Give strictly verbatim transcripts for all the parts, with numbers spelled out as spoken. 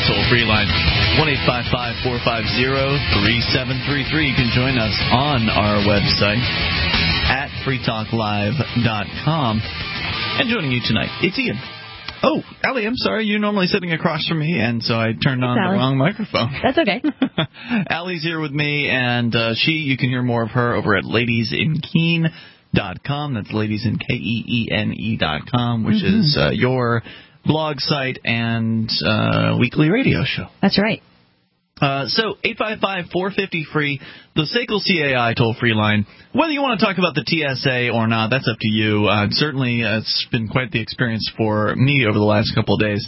toll-free line, one eight five five, four five zero, three seven three three. You can join us on our website at free talk live dot com. And joining you tonight, it's Ian. Oh, Allie, I'm sorry. You're normally sitting across from me, and so I turned on Allie. the wrong microphone. That's okay. Allie's here with me, and uh, she, you can hear more of her over at ladies in keene dot com. That's ladies in K E E N E dot com, which mm-hmm. is uh, your blog site and uh, weekly radio show. That's right. Uh, so, eight five five, four five zero, free, the S A C L C A I toll-free line. Whether you want to talk about the T S A or not, that's up to you. Uh, certainly, uh, it's been quite the experience for me over the last couple of days.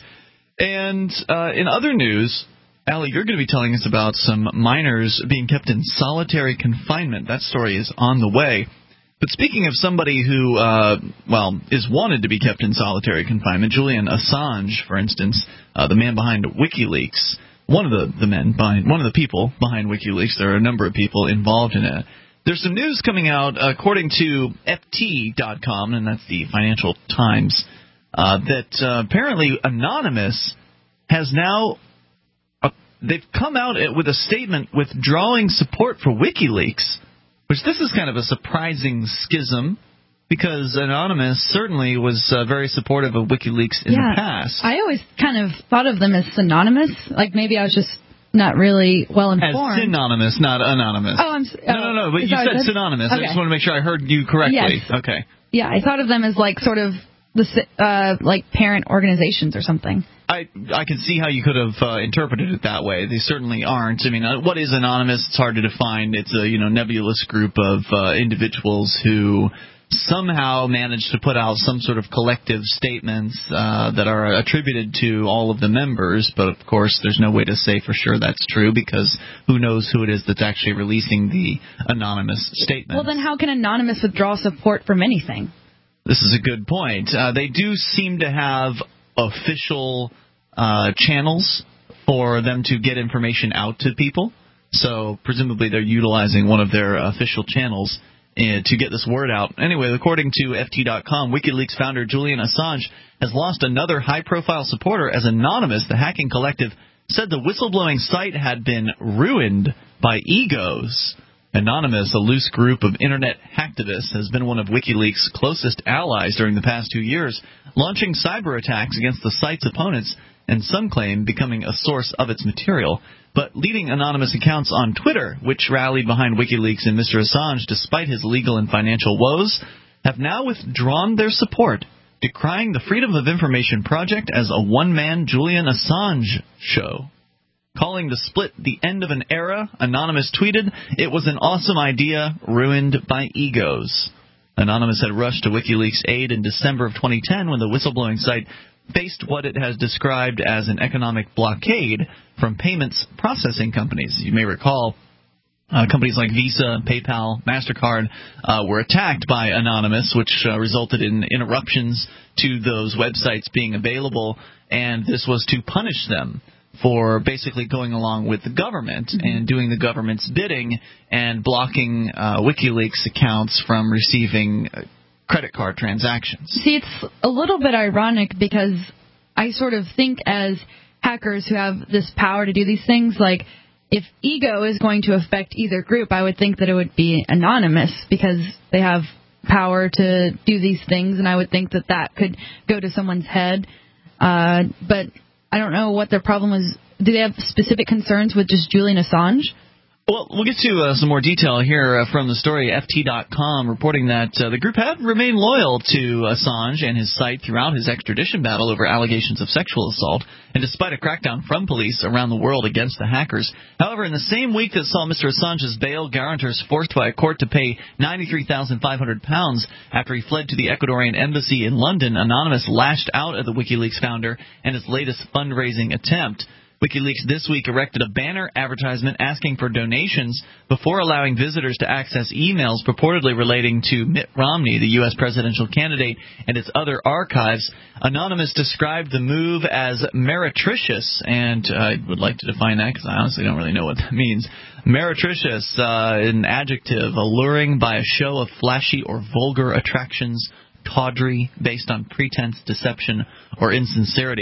And uh, in other news, Allie, you're going to be telling us about some minors being kept in solitary confinement. That story is on the way. But speaking of somebody who, uh, well, is wanted to be kept in solitary confinement, Julian Assange, for instance, uh, the man behind WikiLeaks, one of the, the men behind, one of the people behind WikiLeaks. There are a number of people involved in it. There's some news coming out, according to F T dot com, and that's the Financial Times, uh, that uh, apparently Anonymous has now, uh, they've come out with a statement withdrawing support for WikiLeaks, which this is kind of a surprising schism, because Anonymous certainly was uh, very supportive of WikiLeaks in yeah, the past. I always kind of thought of them as synonymous. Like maybe I was just not really well informed. As synonymous, not anonymous. Oh, I'm s- no, no, no. But you said synonymous. Okay. I just want to make sure I heard you correctly. Yes. Okay. Yeah, I thought of them as like sort of the uh, like parent organizations or something. I I can see how you could have uh, interpreted it that way. They certainly aren't. I mean, uh, what is anonymous? It's hard to define. It's a you know nebulous group of uh, individuals who somehow managed to put out some sort of collective statements uh, that are attributed to all of the members. But, of course, there's no way to say for sure that's true, because who knows who it is that's actually releasing the anonymous statement. Well, then how can Anonymous withdraw support from anything? This is a good point. Uh, they do seem to have official uh, channels for them to get information out to people. So, presumably, they're utilizing one of their official channels to get this word out. Anyway, according to F T dot com, WikiLeaks founder Julian Assange has lost another high-profile supporter as Anonymous, the hacking collective, said the whistleblowing site had been ruined by egos. Anonymous, a loose group of internet hacktivists, has been one of WikiLeaks' closest allies during the past two years, launching cyber attacks against the site's opponents and some claim becoming a source of its material. But leading anonymous accounts on Twitter, which rallied behind WikiLeaks and Mister Assange despite his legal and financial woes, have now withdrawn their support, decrying the Freedom of Information Project as a one-man Julian Assange show. Calling the split the end of an era, Anonymous tweeted, "It was an awesome idea, ruined by egos." Anonymous had rushed to WikiLeaks' aid in December of twenty ten when the whistleblowing site faced what it has described as an economic blockade from payments processing companies. You may recall uh, companies like Visa, PayPal, MasterCard uh, were attacked by Anonymous, which uh, resulted in interruptions to those websites being available, and this was to punish them for basically going along with the government mm-hmm. and doing the government's bidding and blocking uh, WikiLeaks accounts from receiving uh, credit card transactions. See, it's a little bit ironic because I sort of think as hackers who have this power to do these things, like if ego is going to affect either group, I would think that it would be Anonymous because they have power to do these things, and I would think that that could go to someone's head. Uh, but I don't know what their problem is. Do they have specific concerns with just Julian Assange? Well, we'll get to uh, some more detail here uh, from the story. F T dot com reporting that uh, the group had remained loyal to Assange and his site throughout his extradition battle over allegations of sexual assault, and despite a crackdown from police around the world against the hackers. However, in the same week that saw Mister Assange's bail guarantors forced by a court to pay ninety-three thousand five hundred pounds after he fled to the Ecuadorian embassy in London, Anonymous lashed out at the WikiLeaks founder and his latest fundraising attempt. WikiLeaks this week erected a banner advertisement asking for donations before allowing visitors to access emails purportedly relating to Mitt Romney, the U S presidential candidate, and its other archives. Anonymous described the move as meretricious, and uh, I would like to define that because I honestly don't really know what that means. Meretricious, uh, an adjective, alluring by a show of flashy or vulgar attractions, tawdry, based on pretense, deception, or insincerity.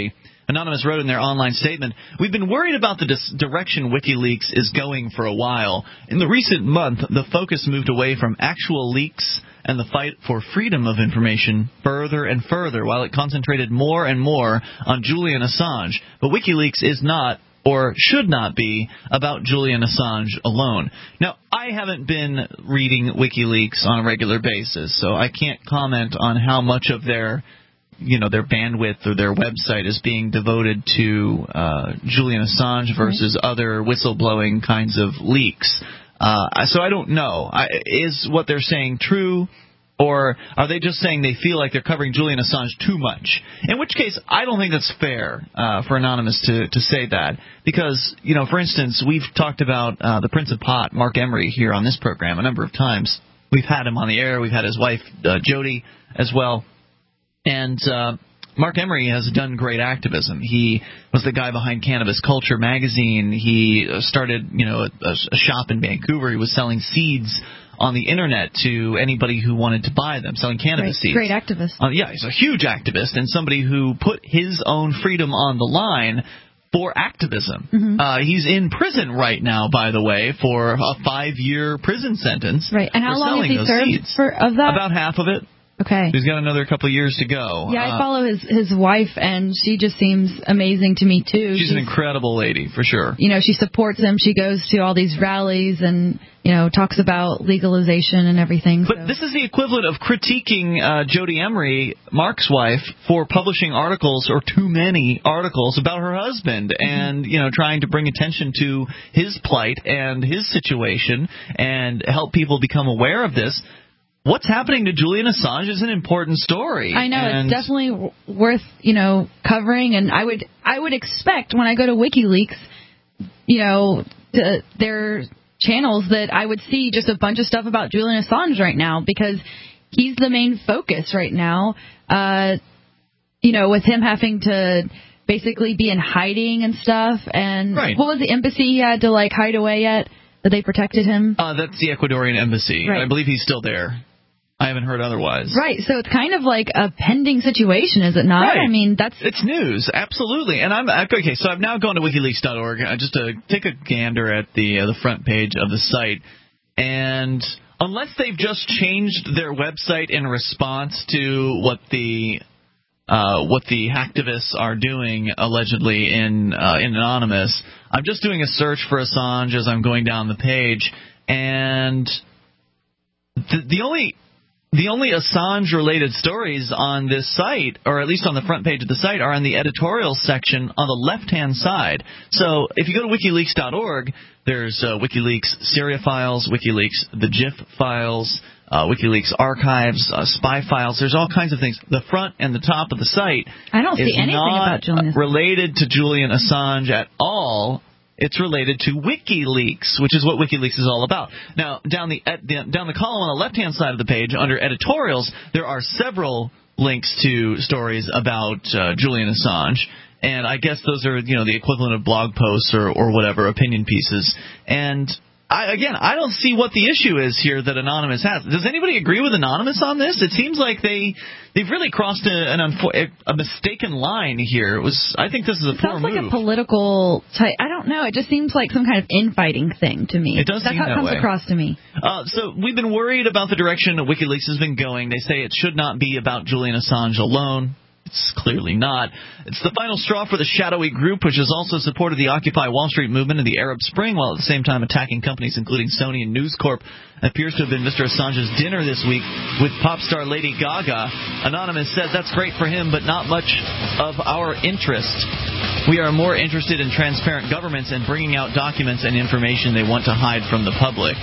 Anonymous wrote in their online statement, "We've been worried about the dis- direction WikiLeaks is going for a while. In the recent month, the focus moved away from actual leaks and the fight for freedom of information further and further, while it concentrated more and more on Julian Assange. But WikiLeaks is not, or should not be, about Julian Assange alone." Now, I haven't been reading WikiLeaks on a regular basis, so I can't comment on how much of their, you know, their bandwidth or their website is being devoted to uh, Julian Assange versus right. other whistleblowing kinds of leaks. Uh, so I don't know. I, is what they're saying true? Or are they just saying they feel like they're covering Julian Assange too much? In which case, I don't think that's fair uh, for Anonymous to, to say that. Because, you know, for instance, we've talked about uh, the Prince of Pot, Mark Emery, here on this program a number of times. We've had him on the air. We've had his wife, uh, Jody, as well. And uh, Mark Emery has done great activism. He was the guy behind Cannabis Culture magazine. He started, you know, a, a shop in Vancouver. He was selling seeds on the internet to anybody who wanted to buy them, selling cannabis right. seeds. Great activist. Uh, yeah, he's a huge activist and somebody who put his own freedom on the line for activism. Mm-hmm. Uh, he's in prison right now, by the way, for a five-year prison sentence. Right, and how for long selling has he those served seeds. for of that? About half of it. Okay. He's got another couple of years to go. Yeah, uh, I follow his his wife, and she just seems amazing to me, too. She's, she's an incredible lady, for sure. You know, she supports him. She goes to all these rallies and, you know, talks about legalization and everything. But so. This is the equivalent of critiquing uh, Jody Emery, Mark's wife, for publishing articles or too many articles about her husband mm-hmm. and, you know, trying to bring attention to his plight and his situation and help people become aware of this. What's happening to Julian Assange is an important story. I know, and it's definitely w- worth, you know, covering, and I would I would expect when I go to WikiLeaks, you know, to their channels that I would see just a bunch of stuff about Julian Assange right now, because he's the main focus right now, uh, you know, with him having to basically be in hiding and stuff, and right. what was the embassy he had to, like, hide away at, that they protected him? Uh, that's the Ecuadorian embassy. Right. I believe he's still there. I haven't heard otherwise. Right, so it's kind of like a pending situation, is it not? Right. I mean, that's... It's news, absolutely. And I'm okay. So I've now gone to WikiLeaks dot org uh, just to take a gander at the uh, the front page of the site, and unless they've just changed their website in response to what the uh, what the hacktivists are doing allegedly in uh, in Anonymous, I'm just doing a search for Assange as I'm going down the page, and the, the only The only Assange-related stories on this site, or at least on the front page of the site, are in the editorial section on the left-hand side. So if you go to WikiLeaks dot org, there's uh, WikiLeaks Syria files, WikiLeaks the GIF files, uh, WikiLeaks archives, uh, spy files. There's all kinds of things. The front and the top of the site I don't is see anything not about Julian Assange. related to Julian Assange at all. It's related to WikiLeaks, which is what WikiLeaks is all about. Now, down the down the column on the left-hand side of the page, under editorials, there are several links to stories about uh, Julian Assange, and I guess those are, you know, the equivalent of blog posts or, or whatever, opinion pieces. And I, again, I don't see what the issue is here that Anonymous has. Does anybody agree with Anonymous on this? It seems like they they've really crossed a, an unfo- a mistaken line here. It was I think this is a it poor sounds move. like a political type. I don't know. It just seems like some kind of infighting thing to me. It does That's seem how it that comes way. across to me. Uh, so we've been worried about the direction that WikiLeaks has been going. They say it should not be about Julian Assange alone. It's clearly not. It's the final straw for the shadowy group, which has also supported the Occupy Wall Street movement and the Arab Spring, while at the same time attacking companies including Sony and News Corp. It appears to have been Mister Assange's dinner this week with pop star Lady Gaga. Anonymous said that's great for him, but not much of our interest. We are more interested in transparent governments and bringing out documents and information they want to hide from the public.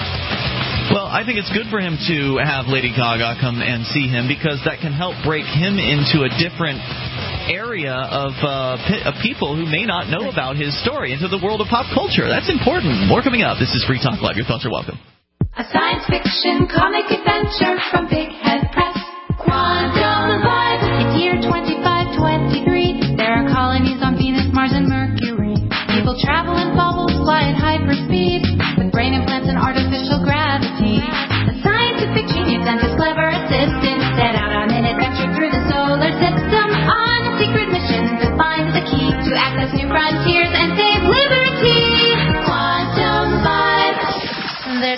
Well, I think it's good for him to have Lady Gaga come and see him, because that can help break him into a different area of, uh, p- of people who may not know about his story, into the world of pop culture. That's important. More coming up. This is Free Talk Live. Your thoughts are welcome. A science fiction comic adventure from Big Head Press. Quantum Live. It's year twenty-five twenty-three. There are colonies on Venus, Mars, and Mercury. People travel in bubbles, fly at hyperspeed, with brain implants and artificial gravity. A scientific genius and his clever assistant set out on an adventure through the solar system on a secret mission to find the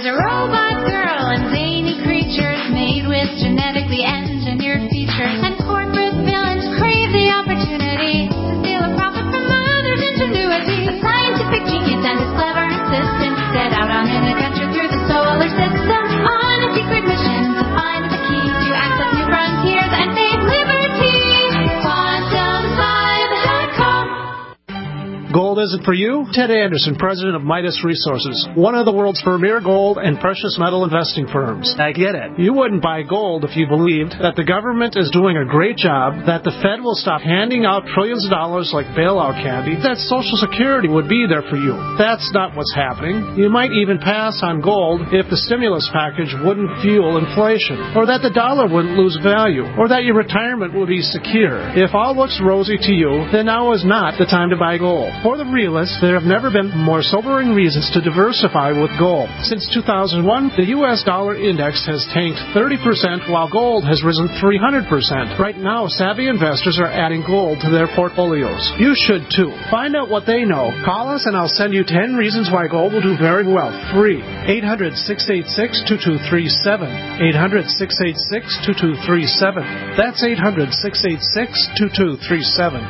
There's a robot girl and zany creatures made with genetically engineered features. And corporate villains crave the opportunity to steal a profit from others' ingenuity. A scientific genius and his clever assistant set out on an adventure through the solar system on a secret mission to find the key to access new frontiers and make liberty. Quantum Vibe dot com. Gold isn't for you? Ted Anderson, president of Midas Resources, one of the world's premier gold and precious metal investing firms. I get it. You wouldn't buy gold if you believed that the government is doing a great job, that the Fed will stop handing out trillions of dollars like bailout candy, that Social Security would be there for you. That's not what's happening. You might even pass on gold if the stimulus package wouldn't fuel inflation, or that the dollar wouldn't lose value, or that your retirement would be secure. If all looks rosy to you, then now is not the time to buy gold. For the realists, there have never been more sobering reasons to diversify with gold. Since two thousand one, the U S dollar index has tanked thirty percent while gold has risen three hundred percent. Right now, savvy investors are adding gold to their portfolios. You should too. Find out what they know. Call us and I'll send you ten reasons why gold will do very well. Free. eight hundred, six eight six, two two three seven. eight hundred, six eight six, two two three seven. That's eight hundred, six eight six, two two three seven.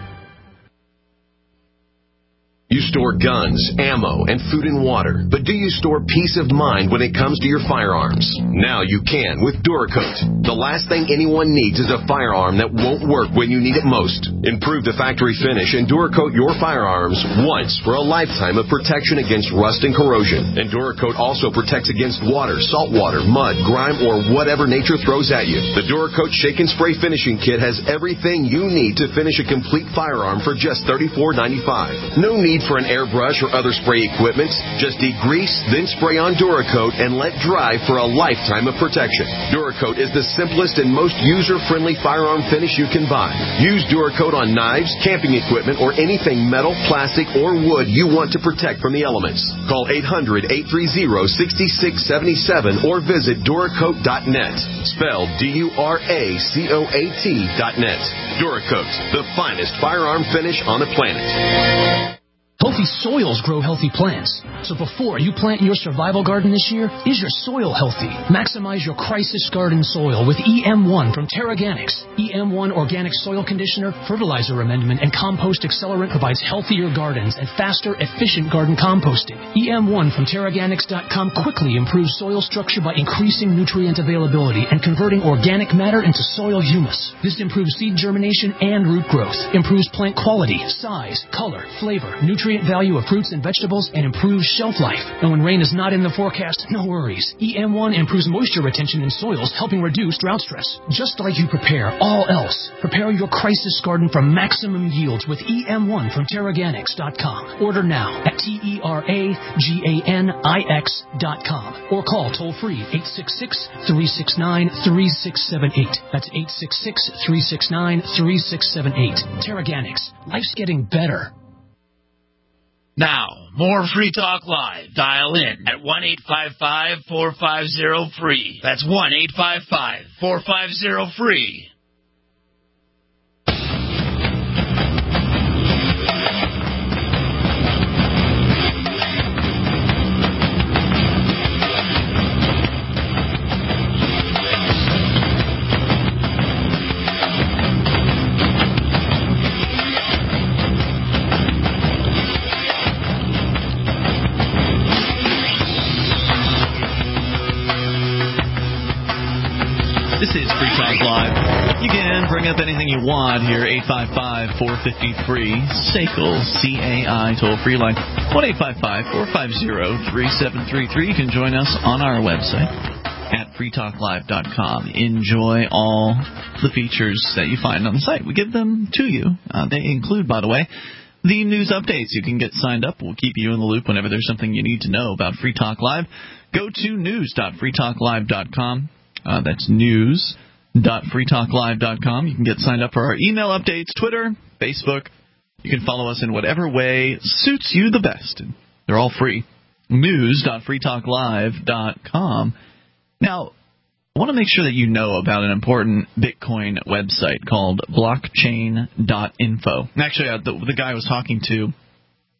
You store guns, ammo, and food and water, but do you store peace of mind when it comes to your firearms? Now you can with Duracoat. The last thing anyone needs is a firearm that won't work when you need it most. Improve the factory finish and Duracoat your firearms once for a lifetime of protection against rust and corrosion. And Duracoat also protects against water, salt water, mud, grime, or whatever nature throws at you. The Duracoat Shake and Spray Finishing Kit has everything you need to finish a complete firearm for just thirty-four ninety-five. No need for an airbrush or other spray equipment. Just degrease, then spray on Duracoat and let dry for a lifetime of protection. Duracoat is the simplest and most user-friendly firearm finish you can buy. Use Duracoat on knives, camping equipment, or anything metal, plastic, or wood you want to protect from the elements. Call eight hundred, eight three zero, six six seven seven or visit Duracoat dot net. Spelled D U R A C O A T dot net. Duracoat, the finest firearm finish on the planet. Healthy soils grow healthy plants. So before you plant your survival garden this year, is your soil healthy? Maximize your crisis garden soil with E M one from TerraGanix. E M one Organic Soil Conditioner, Fertilizer Amendment, and Compost Accelerant provides healthier gardens and faster, efficient garden composting. E M one from Terraganix dot com quickly improves soil structure by increasing nutrient availability and converting organic matter into soil humus. This improves seed germination and root growth, improves plant quality, size, color, flavor, nutrient value of fruits and vegetables, and improves shelf life. And when rain is not in the forecast, no worries. E M one improves moisture retention in soils, helping reduce drought stress. Just like you prepare all else, prepare your crisis garden for maximum yields with E M one from Terraganix dot com. Order now at T E R A G A N I X dot com or call toll-free eight six six, three six nine, three six seven eight. That's eight six six, three six nine, three six seven eight. Terraganix. Life's getting better. Now, more Free Talk Live. Dial in at one eight five five, four five zero, free. That's one eight five five, four five zero, free. This is Free Talk Live. You can bring up anything you want here, eight five five, four five zero, free. S A C L, C A I, toll-free line, one eight five five, four five zero, three seven three three. You can join us on our website at free talk live dot com. Enjoy all the features that you find on the site. We give them to you. Uh, they include, by the way, the news updates. You can get signed up. We'll keep you in the loop whenever there's something you need to know about Free Talk Live. Go to news dot free talk live dot com. Uh, that's news dot free talk live dot com. You can get signed up for our email updates, Twitter, Facebook. You can follow us in whatever way suits you the best. They're all free. news dot free talk live dot com. Now, I want to make sure that you know about an important Bitcoin website called blockchain dot info. Actually, uh, the, the guy I was talking to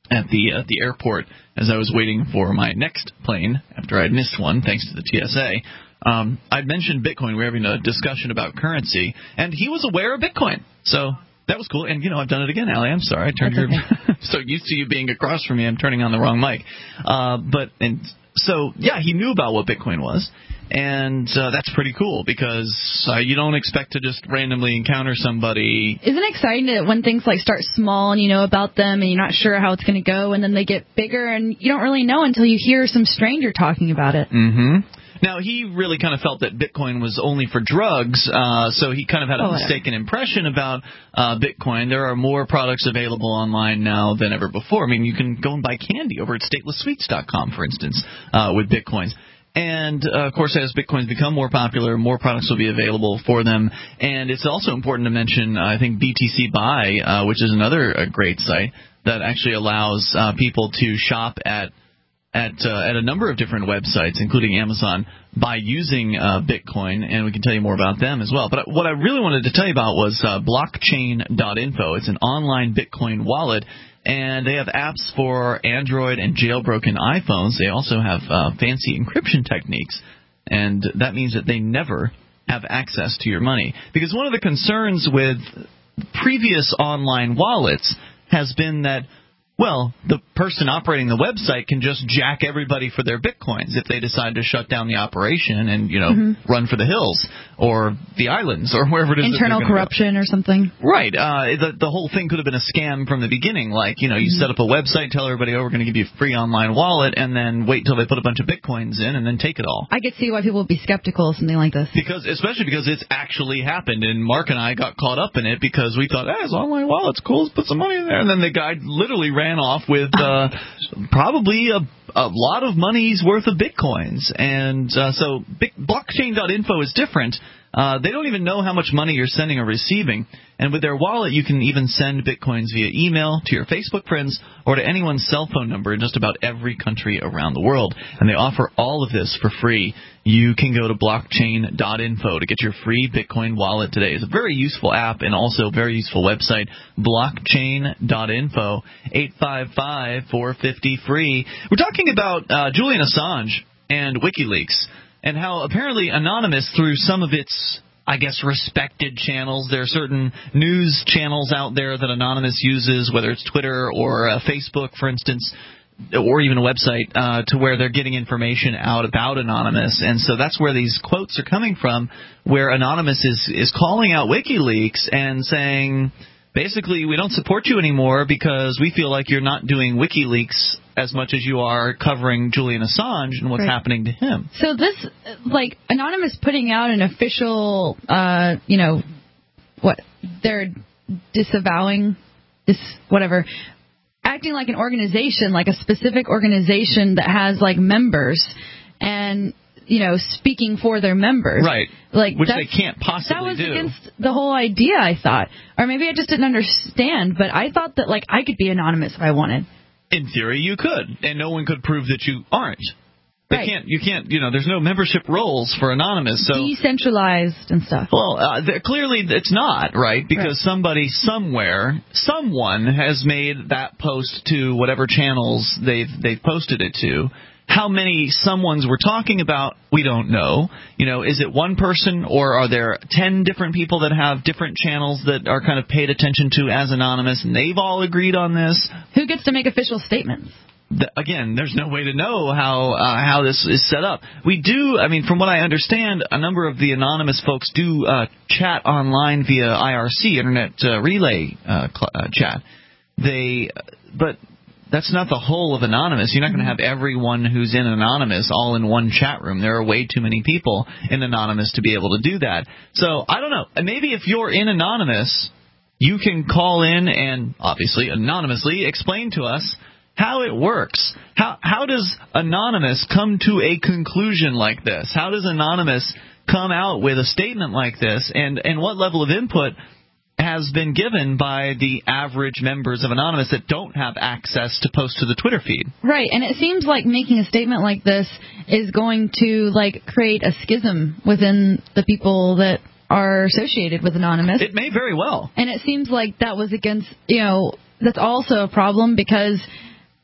at the at the airport as I was waiting for my next plane after I'd missed one, thanks to the T S A. Um, I'd mentioned Bitcoin. We were having a discussion about currency, and he was aware of Bitcoin. So that was cool. And, you know, I've done it again, Allie. I'm sorry. I turned your okay. so used to you being across from me, I'm turning on the wrong mic. Uh, but and so, yeah, he knew about what Bitcoin was. And uh, that's pretty cool because uh, you don't expect to just randomly encounter somebody. Isn't it exciting that when things like start small and you know about them and you're not sure how it's going to go, and then they get bigger and you don't really know until you hear some stranger talking about it? Mm-hmm. Now, he really kind of felt that Bitcoin was only for drugs, uh, so he kind of had a oh, mistaken impression about uh, Bitcoin. There are more products available online now than ever before. I mean, you can go and buy candy over at stateless sweets dot com, for instance, uh, with Bitcoins. And, uh, of course, as Bitcoins become more popular, more products will be available for them. And it's also important to mention, uh, I think, B T C Buy, uh, which is another uh, great site that actually allows uh, people to shop at at uh, at a number of different websites, including Amazon, by using uh, Bitcoin, and we can tell you more about them as well. But what I really wanted to tell you about was uh, blockchain dot info. It's an online Bitcoin wallet, and they have apps for Android and jailbroken iPhones. They also have uh, fancy encryption techniques, and that means that they never have access to your money. Because one of the concerns with previous online wallets has been that, well, the person operating the website can just jack everybody for their Bitcoins if they decide to shut down the operation and, you know, mm-hmm. run for the hills or the islands or wherever it is. Internal corruption go. or something. Right. Uh, the, the whole thing could have been a scam from the beginning. Like, you know, you mm-hmm. set up a website, tell everybody, oh, we're going to give you a free online wallet, and then wait till they put a bunch of Bitcoins in and then take it all. I could see why people would be skeptical of something like this. Because, especially because it's actually happened, and Mark and I got caught up in it because we thought, hey, it's online wallet's cool, let's put some money in there. And then the guy literally ran off with uh, probably a, a lot of money's worth of Bitcoins. And uh, so blockchain dot info is different. Uh, they don't even know how much money you're sending or receiving. And with their wallet, you can even send Bitcoins via email to your Facebook friends or to anyone's cell phone number in just about every country around the world. And they offer all of this for free. You can go to blockchain dot info to get your free Bitcoin wallet today. It's a very useful app and also a very useful website, blockchain dot info, eight five five, four five zero, free. We're talking about uh, Julian Assange and WikiLeaks, and how apparently Anonymous, through some of its, I guess, respected channels, there are certain news channels out there that Anonymous uses, whether it's Twitter or uh, Facebook, for instance, or even a website, uh, to where they're getting information out about Anonymous. And so that's where these quotes are coming from, where Anonymous is, is calling out WikiLeaks and saying, basically, we don't support you anymore because we feel like you're not doing WikiLeaks as much as you are covering Julian Assange and what's right. happening to him. So this, like, Anonymous putting out an official, uh, you know, what, they're disavowing, this, whatever, acting like an organization, like a specific organization that has, like, members and, you know, speaking for their members. Right. Like, which they can't possibly do. That was do. against the whole idea, I thought. Or maybe I just didn't understand, but I thought that, like, I could be anonymous if I wanted. In theory, you could, and no one could prove that you aren't. They right. can't. You can't. You know, there's no membership roles for Anonymous. So decentralized and stuff. Well, uh, clearly it's not, right? Because right. somebody somewhere, someone has made that post to whatever channels they've they've posted it to. How many someones we're talking about, we don't know. You know, is it one person, or are there ten different people that have different channels that are kind of paid attention to as Anonymous, and they've all agreed on this? Who gets to make official statements? The, again, there's no way to know how uh, how this is set up. We do, I mean, from what I understand, a number of the Anonymous folks do uh, chat online via I R C, Internet uh, Relay uh, cl- uh, chat. They, but... That's not the whole of Anonymous. You're not going to have everyone who's in Anonymous all in one chat room. There are way too many people in Anonymous to be able to do that. So, I don't know. Maybe if you're in Anonymous, you can call in and, obviously, anonymously explain to us how it works. How how does Anonymous come to a conclusion like this? How does Anonymous come out with a statement like this? And, and what level of input has been given by the average members of Anonymous that don't have access to post to the Twitter feed. Right, and it seems like making a statement like this is going to, like, create a schism within the people that are associated with Anonymous. It may very well. And it seems like that was against, you know, that's also a problem because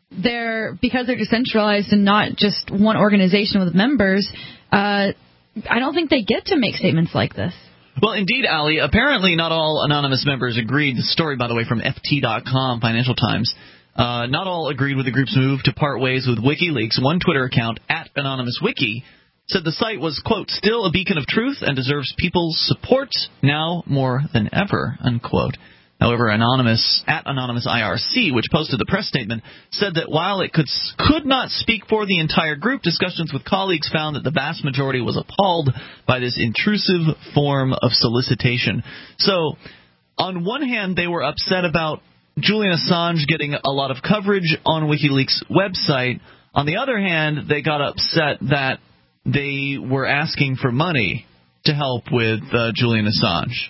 they're because they're decentralized and not just one organization with members, uh, I don't think they get to make statements like this. Well, indeed, Ali. Apparently, not all anonymous members agreed. The story, by the way, from F T dot com, Financial Times. Uh, not all agreed with the group's move to part ways with WikiLeaks. One Twitter account, at AnonymousWiki, said the site was, quote, still a beacon of truth and deserves people's support now more than ever, unquote. However, Anonymous, at Anonymous I R C, which posted the press statement, said that while it could could not speak for the entire group, discussions with colleagues found that the vast majority was appalled by this intrusive form of solicitation. So, on one hand, they were upset about Julian Assange getting a lot of coverage on WikiLeaks' website. On the other hand, they got upset that they were asking for money to help with uh, Julian Assange.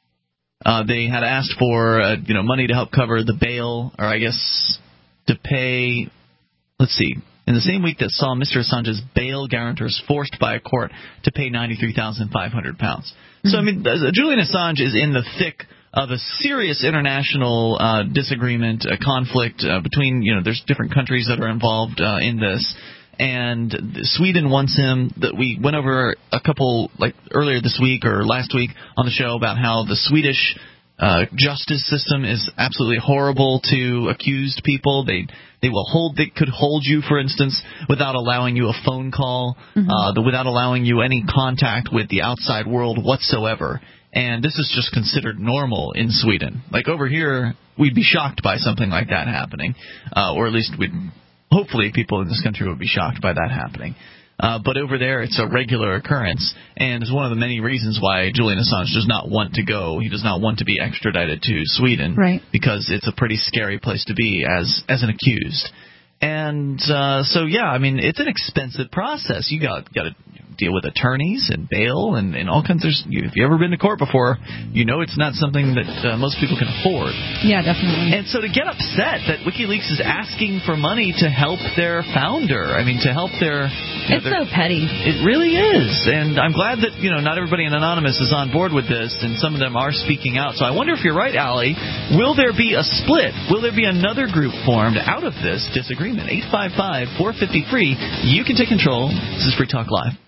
Uh, they had asked for uh, you know money to help cover the bail, or I guess to pay. Let's see. In the same week that saw Mister Assange's bail guarantors forced by a court to pay ninety-three thousand five hundred pounds. Mm-hmm. So I mean, uh, Julian Assange is in the thick of a serious international uh, disagreement, a conflict uh, between you know there's different countries that are involved uh, in this. And Sweden wants him. That we went over a couple, like earlier this week or last week on the show about how the Swedish uh, justice system is absolutely horrible to accused people. They they will hold. They could hold you, for instance, without allowing you a phone call, mm-hmm. uh, the, without allowing you any contact with the outside world whatsoever. And this is just considered normal in Sweden. Like over here, we'd be shocked by something like that happening, uh, or at least we'd. Hopefully people in this country would be shocked by that happening. Uh, but over there, it's a regular occurrence, and it's one of the many reasons why Julian Assange does not want to go. He does not want to be extradited to Sweden, right? Because it's a pretty scary place to be as as an accused. And uh, so, yeah, I mean, it's an expensive process. You got got to deal with attorneys and bail and, and all kinds of. If you've ever been to court before, you know it's not something that uh, most people can afford. Yeah, definitely. And so to get upset that WikiLeaks is asking for money to help their founder, I mean, to help their. You know, it's their, so petty. It really is, and I'm glad that you know not everybody in Anonymous is on board with this, and some of them are speaking out. So I wonder if you're right, Ali. Will there be a split? Will there be another group formed out of this disagreement? eight five five, four five zero, free. You can take control. This is Free Talk Live.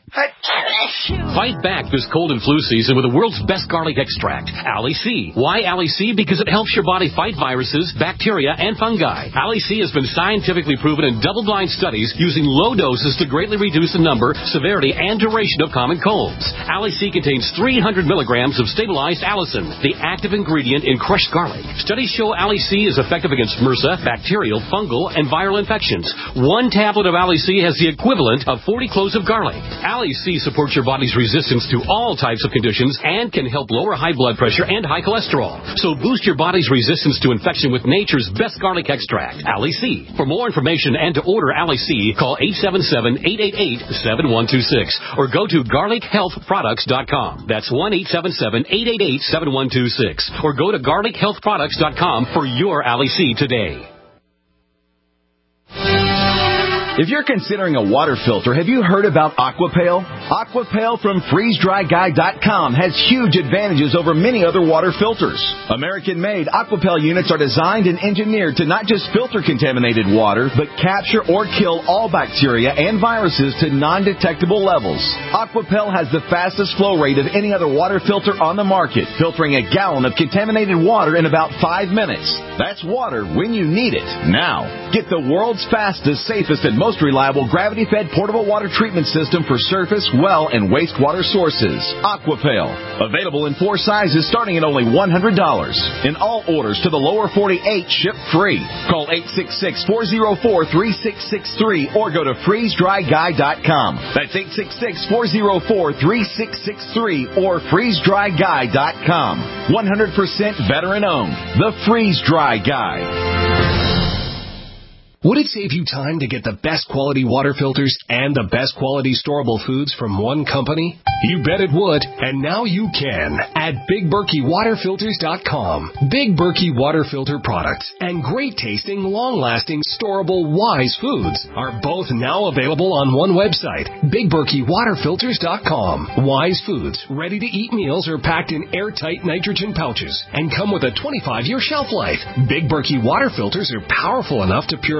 Fight back this cold and flu season with the world's best garlic extract, Ali C. Why Ali C? Because it helps your body fight viruses, bacteria, and fungi. Ali C has been scientifically proven in double-blind studies using low doses to greatly reduce the number, severity, and duration of common colds. Ali C contains three hundred milligrams of stabilized allicin, the active ingredient in crushed garlic. Studies show Ali C is effective against MRSA, bacterial, fungal, and viral infections. One tablet of Ali C has the equivalent of forty cloves of garlic. Ali C supports your body's resistance to all types of conditions and can help lower high blood pressure and high cholesterol. So boost your body's resistance to infection with nature's best garlic extract, Ali C. For more information and to order Ali C, call eight seven seven, eight eight eight, seven one two six or go to garlic health products dot com. That's one eight seven seven, eight eight eight, seven one two six or go to garlic health products dot com for your Ali C today. If you're considering a water filter, have you heard about Aquapale? Aquapale from freeze dry guy dot com has huge advantages over many other water filters. American-made Aquapale units are designed and engineered to not just filter contaminated water, but capture or kill all bacteria and viruses to non-detectable levels. Aquapale has the fastest flow rate of any other water filter on the market, filtering a gallon of contaminated water in about five minutes. That's water when you need it. Now, get the world's fastest, safest, and most reliable gravity-fed portable water treatment system for surface, well, and wastewater sources. Aquapale. Available in four sizes starting at only one hundred dollars. And all orders to the lower forty-eight ship free. Call eight six six, four zero four, three six six three or go to freeze dry guy dot com. That's eight six six, four zero four, three six six three or freeze dry guy dot com. one hundred percent veteran-owned. The Freeze Dry Guy. Would it save you time to get the best quality water filters and the best quality storable foods from one company? You bet it would, and now you can at Big Berkey Water Filters dot com. Big Berkey Water Filter products and great tasting, long-lasting, storable Wise foods are both now available on one website, Big Berkey Water Filters dot com. Wise foods, ready-to-eat meals are packed in airtight nitrogen pouches and come with a twenty-five year shelf life. Big Berkey Water Filters are powerful enough to purify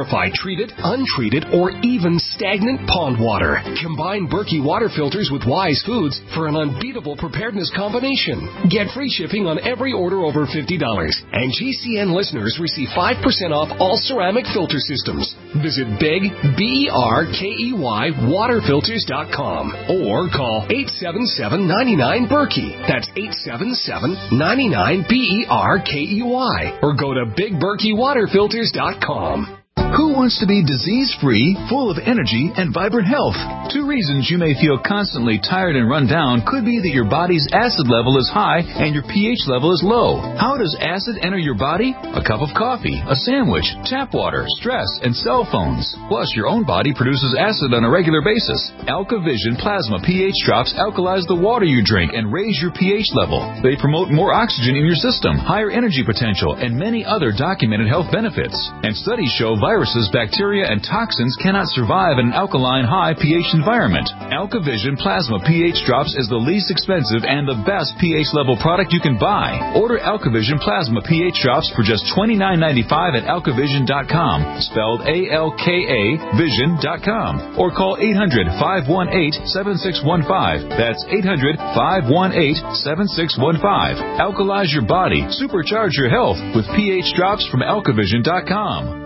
purify treated, untreated, or even stagnant pond water. Combine Berkey water filters with Wise Foods for an unbeatable preparedness combination. Get free shipping on every order over fifty dollars. And G C N listeners receive five percent off all ceramic filter systems. Visit Big, B E R K E Y, water filters dot com or call eight seven seven, nine nine, Berkey. That's eight seven seven, nine nine, B E R K E Y. Or go to big berkey water filters dot com. Who wants to be disease-free, full of energy, and vibrant health? Two reasons you may feel constantly tired and run down could be that your body's acid level is high and your pH level is low. How does acid enter your body? A cup of coffee, a sandwich, tap water, stress, and cell phones. Plus, your own body produces acid on a regular basis. AlkaVision Plasma pH drops alkalize the water you drink and raise your pH level. They promote more oxygen in your system, higher energy potential, and many other documented health benefits. And studies show viruses, bacteria, and toxins cannot survive in an alkaline, high pH environment. AlkaVision Plasma pH Drops is the least expensive and the best pH level product you can buy. Order AlkaVision Plasma pH Drops for just twenty-nine ninety-five at alkavision dot com, spelled A L K A vision dot com, or call eight hundred, five one eight, seven six one five. That's eight hundred, five one eight, seven six one five. Alkalize your body, supercharge your health with pH Drops from alkavision dot com.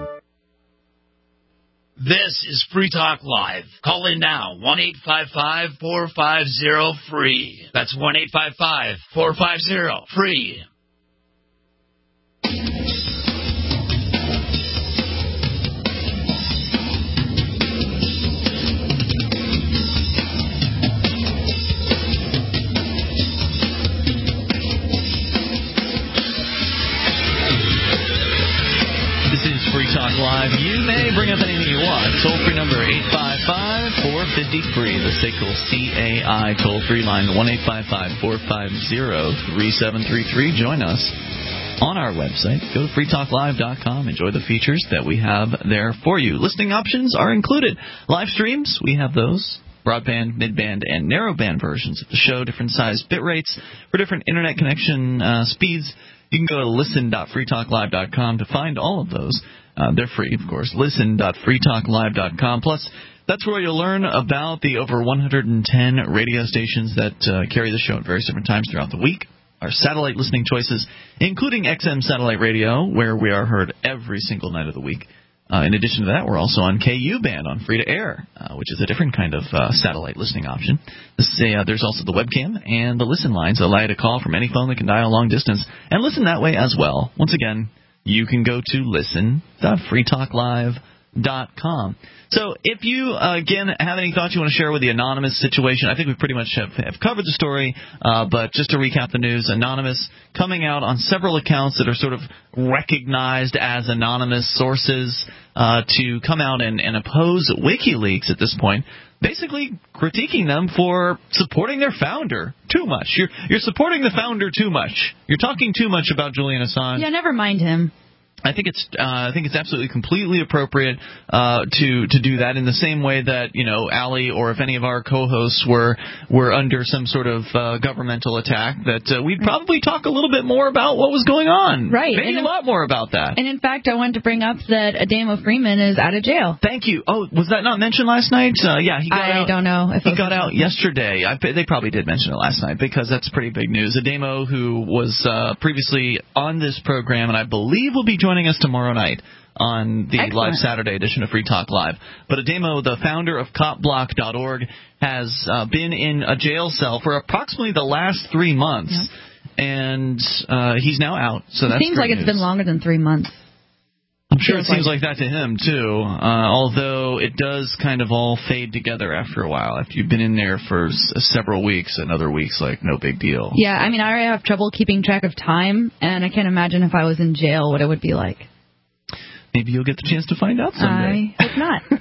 This is Free Talk Live. Call in now, one eight five five, four five zero, free. That's one eight five five, four five zero, free. Free Talk Live. You may bring up anything you want. Toll-free number eight five five, four five zero, free. The S A C L C A I toll-free line, one eight five five, four five zero, three seven three three. Join us on our website. Go to free talk live dot com. Enjoy the features that we have there for you. Listening options are included. Live streams, we have those. Broadband, midband, and narrowband versions of the show. Different size bit rates for different internet connection uh, speeds. You can go to listen dot free talk live dot com to find all of those. Uh, they're free, of course. listen dot free talk live dot com. Plus, that's where you'll learn about the over one hundred ten radio stations that uh, carry the show at various different times throughout the week. Our satellite listening choices, including X M satellite radio, where we are heard every single night of the week. Uh, in addition to that, we're also on K U band on free to air, uh, which is a different kind of uh, satellite listening option. This is a, uh, there's also the webcam and the listen lines that allow you to call from any phone that can dial long distance and listen that way as well. Once again, you can go to listen dot free talk live dot com. So if you, uh, again, have any thoughts you want to share with the Anonymous situation, I think we pretty much have, have covered the story, uh, but just to recap the news, Anonymous coming out on several accounts that are sort of recognized as anonymous sources uh, to come out and, and oppose WikiLeaks at this point, basically critiquing them for supporting their founder too much. You're, you're supporting the founder too much. You're talking too much about Julian Assange. Yeah, never mind him. I think it's uh, I think it's absolutely completely appropriate uh, to to do that in the same way that, you know, Allie or if any of our co-hosts were were under some sort of uh, governmental attack, that uh, we'd probably talk a little bit more about what was going on. Right. Maybe and a in, lot more about that. And in fact, I wanted to bring up that Adamo Freeman is out of jail. Thank you. Oh, was that not mentioned last night? Uh, yeah, he got I out. don't know. If he got out yesterday. I, they probably did mention it last night because that's pretty big news. Adamo, who was uh, previously on this program, and I believe will be joining us tomorrow night on the Excellent. live Saturday edition of Free Talk Live. But Adamo, the founder of cop block dot org, has uh, been in a jail cell for approximately the last three months, yep. and uh, he's now out. So it that's seems like news. It's been longer than three months. I'm sure it seems like that to him, too, uh, although it does kind of all fade together after a while. After you've been in there for s- several weeks, and other weeks, like, no big deal. Yeah, I mean, I already have trouble keeping track of time, and I can't imagine if I was in jail what it would be like. Maybe you'll get the chance to find out someday. I hope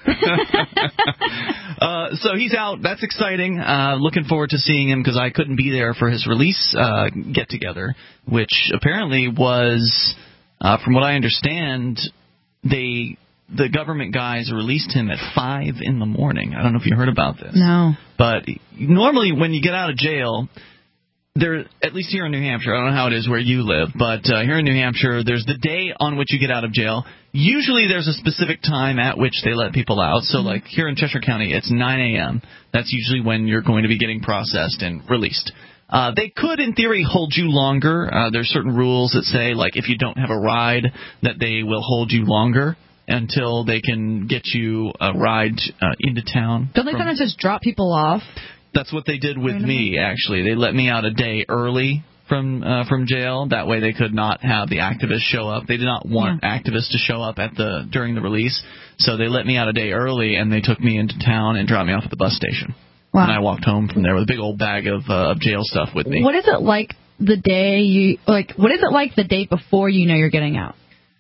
not. uh, so he's out. That's exciting. Uh, looking forward to seeing him because I couldn't be there for his release uh, get-together, which apparently was, uh, from what I understand, they the government guys released him at five in the morning. I don't know if you heard about this. No. But normally when you get out of jail, there, at least here in New Hampshire, I don't know how it is where you live, but uh, here in New Hampshire, there's the day on which you get out of jail. usually there's a specific time at which they let people out. So, like here in Cheshire County, it's nine a.m. That's usually when you're going to be getting processed and released. Uh, they could, in theory, hold you longer. Uh, there's certain rules that say, like, if you don't have a ride, that they will hold you longer until they can get you a ride uh, into town. Don't they sometimes just drop people off? That's what they did with me, actually. They let me out a day early from uh, from jail. That way they could not have the activists show up. They did not want yeah. activists to show up at the during the release. So they let me out a day early, and they took me into town and dropped me off at the bus station. Wow. And I walked home from there with a big old bag of, uh, of jail stuff with me. What is it like the day you like? What is it like the day before you know you're getting out?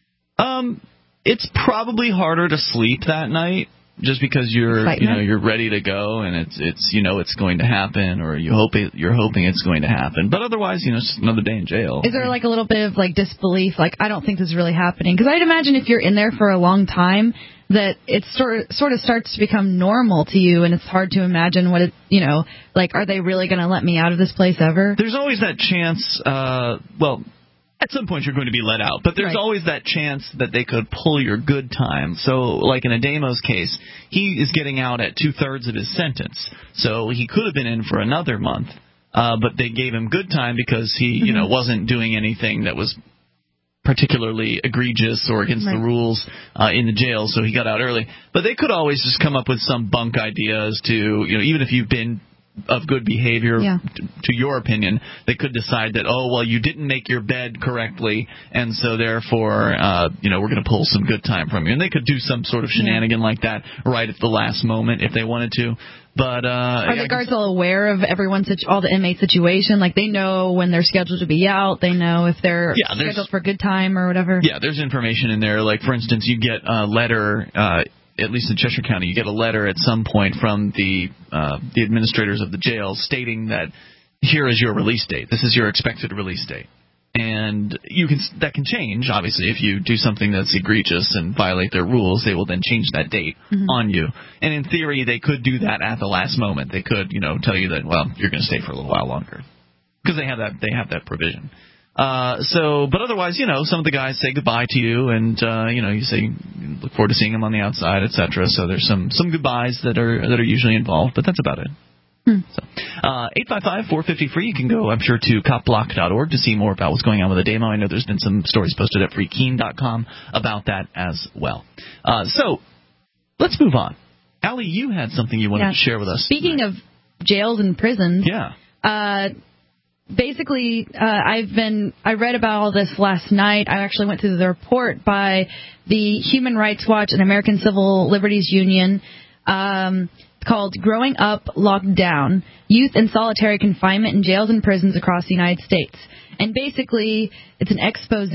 Um, it's probably harder to sleep that night, just because you're you know you're ready to go, and it's it's you know it's going to happen, or you hope it, you're hoping it's going to happen. But otherwise, you know, it's just another day in jail. Is there like a little bit of like disbelief, like I don't think this is really happening? Because I'd imagine if you're in there for a long time, that it sort of, sort of starts to become normal to you, and it's hard to imagine what it, you know, like, are they really going to let me out of this place ever? There's always that chance, uh, well, at some point you're going to be let out, but there's right. always that chance that they could pull your good time. So, like in Adamos' case, he is getting out at two-thirds of his sentence, so he could have been in for another month, uh, but they gave him good time because he, mm-hmm. you know, wasn't doing anything that was particularly egregious or against right. the rules uh, in the jail, so he got out early. But they could always just come up with some bunk ideas to, you know, even if you've been of good behavior, yeah. to, to your opinion, they could decide that, oh, well, you didn't make your bed correctly, and so therefore, uh, you know, we're going to pull some good time from you. And they could do some sort of shenanigan yeah. like that right at the last moment if they wanted to. But uh, are the guards all aware of everyone's all the inmate situation? Like they know when they're scheduled to be out. They know if they're yeah, scheduled for good time or whatever. Yeah, there's information in there. Like for instance, you get a letter. Uh, at least in Cheshire County, you get a letter at some point from the uh, the administrators of the jail stating that here is your release date. This is your expected release date. And you can that can change, obviously, if you do something that's egregious and violate their rules. They will then change that date mm-hmm. on you. And in theory, they could do that at the last moment. They could, you know, tell you that, well, you're going to stay for a little while longer because they have that they have that provision. Uh, so, but otherwise, you know, some of the guys say goodbye to you, and uh, you know, you say you look forward to seeing them on the outside, et cetera. So there's some some goodbyes that are that are usually involved, but that's about it. Hmm. So, uh, eight five five, four five zero, free. You can go, I'm sure, to cop block dot org to see more about what's going on with the Adamo. I know there's been some stories posted at free keene dot com about that as well. Uh, so, let's move on. Allie, you had something you wanted yeah. to share with us. Speaking tonight. of jails and prisons, yeah. Uh, basically, uh, I've been I read about all this last night. I actually went through the report by the Human Rights Watch and American Civil Liberties Union. Um, called Growing Up Locked Down, Youth in Solitary Confinement in Jails and Prisons Across the United States. And basically, it's an expose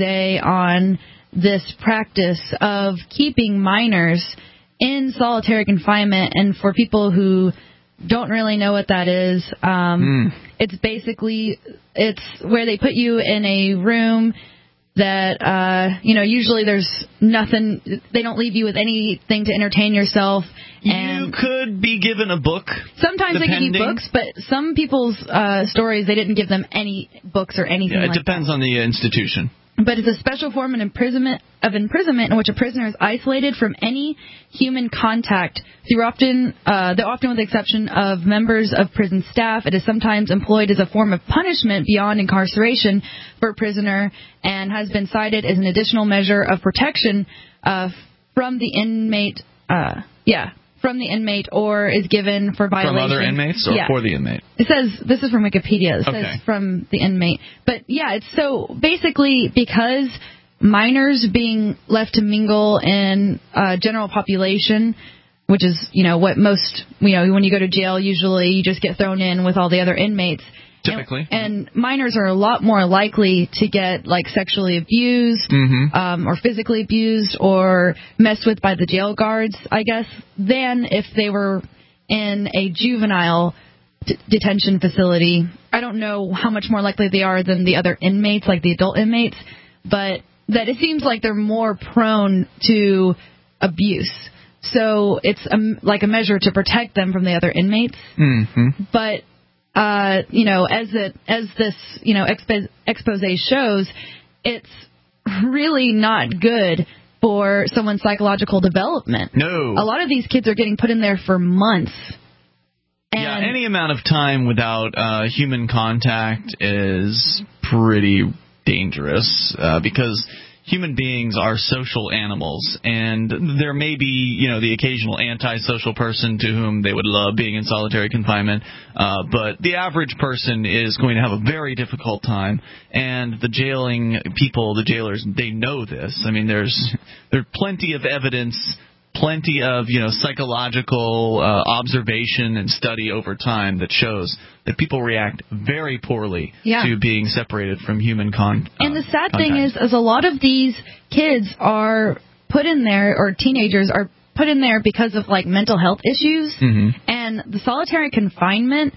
on this practice of keeping minors in solitary confinement. And for people who don't really know what that is, um, mm. it's basically, it's where they put you in a room that, uh, you know, usually there's nothing, they don't leave you with anything to entertain yourself. And you could be given a book. Sometimes depending. they give you books, but some people's uh, stories, they didn't give them any books or anything yeah, it like depends that. on the institution. But it's a special form of imprisonment, of imprisonment in which a prisoner is isolated from any human contact through often, uh, though often with the exception of members of prison staff. It is sometimes employed as a form of punishment beyond incarceration for a prisoner and has been cited as an additional measure of protection uh, from the inmate. Uh, yeah. From the inmate, or is given for violation. From other inmates, or yeah. for the inmate? It says, this is from Wikipedia, it okay. says from the inmate. But yeah, it's so basically because minors being left to mingle in uh, general population, which is, you know, what most, you know, when you go to jail, usually you just get thrown in with all the other inmates. Typically. And, and minors are a lot more likely to get, like, sexually abused mm-hmm. um, or physically abused or messed with by the jail guards, I guess, than if they were in a juvenile d- detention facility. I don't know how much more likely they are than the other inmates, like the adult inmates, but that it seems like they're more prone to abuse. So it's a, like a measure to protect them from the other inmates. Mm-hmm. But... Uh, you know, as it as this you know expo- expose shows, it's really not good for someone's psychological development. No. A lot of these kids are getting put in there for months. And yeah, any amount of time without uh, human contact is pretty dangerous uh, because human beings are social animals, and there may be, you know, the occasional antisocial person to whom they would love being in solitary confinement, uh, but the average person is going to have a very difficult time, and the jailing people, the jailers, they know this. I mean, there's there's plenty of evidence, plenty of, you know, psychological uh, observation and study over time that shows that people react very poorly yeah. to being separated from human con- uh, And the sad contact. thing is, is a lot of these kids are put in there, or teenagers are put in there because of, like, mental health issues, mm-hmm. and the solitary confinement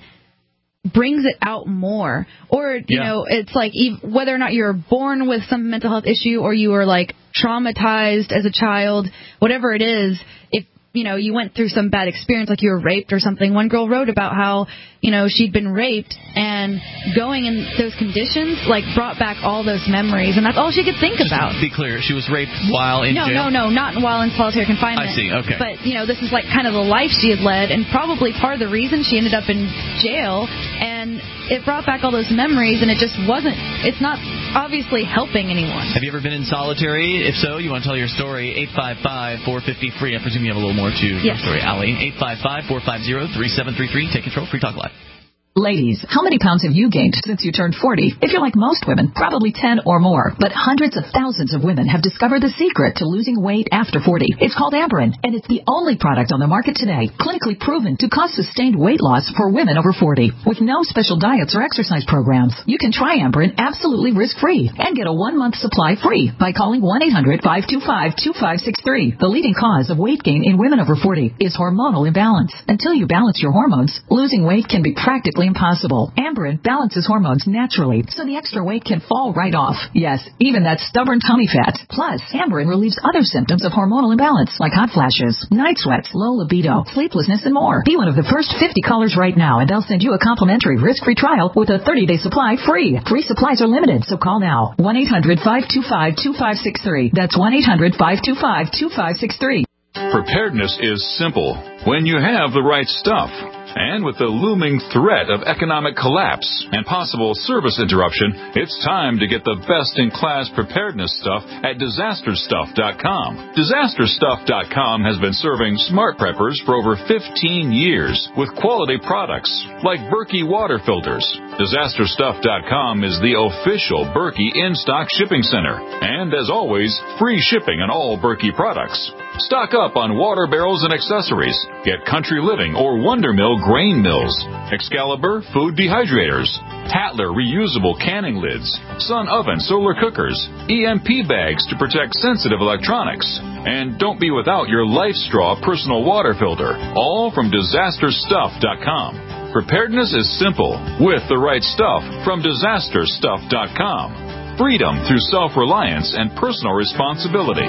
brings it out more. Or, you yeah. know, it's like ev- whether or not you were born with some mental health issue or you were, like, traumatized as a child, whatever it is, if, you know, you went through some bad experience, like you were raped or something. One girl wrote about how, you know, she'd been raped, and going in those conditions, like, brought back all those memories, and that's all she could think Just about. To be clear, she was raped while in no, jail? No, no, not while in solitary confinement. I see, okay. But, you know, this is, like, kind of the life she had led, and probably part of the reason she ended up in jail, and it brought back all those memories, and it just wasn't, it's not obviously helping anyone. Have you ever been in solitary? If so, you want to tell your story, eight five five, four five zero, free. I presume you have a little more to yes. your story. Allie, eight five five, four five zero, three seven three three. Take control. Free Talk Live. Ladies, how many pounds have you gained since you turned forty? If you're like most women, probably ten or more. But hundreds of thousands of women have discovered the secret to losing weight after forty. It's called Amberen, and it's the only product on the market today clinically proven to cause sustained weight loss for women over forty. With no special diets or exercise programs, you can try Amberen absolutely risk-free and get a one-month supply free by calling one eight hundred, five two five, two five six three. The leading cause of weight gain in women over forty is hormonal imbalance. Until you balance your hormones, losing weight can be practically impossible. Amberen balances hormones naturally, so the extra weight can fall right off. Yes, even that stubborn tummy fat. Plus, Amberen relieves other symptoms of hormonal imbalance, like hot flashes, night sweats, low libido, sleeplessness, and more. Be one of the first fifty callers right now, and they'll send you a complimentary risk-free trial with a thirty-day supply free. Free supplies are limited, so call now. one eight hundred, five two five, two five six three. That's one eight hundred, five two five, two five six three. Preparedness is simple when you have the right stuff. And with the looming threat of economic collapse and possible service interruption, it's time to get the best-in-class preparedness stuff at disaster stuff dot com. disaster stuff dot com has been serving smart preppers for over fifteen years with quality products like Berkey water filters. disaster stuff dot com is the official Berkey in-stock shipping center. And as always, free shipping on all Berkey products. Stock up on water barrels and accessories. Get Country Living or Wonder Mill grain mills, Excalibur food dehydrators, Tatler reusable canning lids, Sun oven solar cookers, E M P bags to protect sensitive electronics, and don't be without your Life Straw personal water filter, all from disaster stuff dot com. Preparedness is simple with the right stuff from disaster stuff dot com. Freedom through self-reliance and personal responsibility.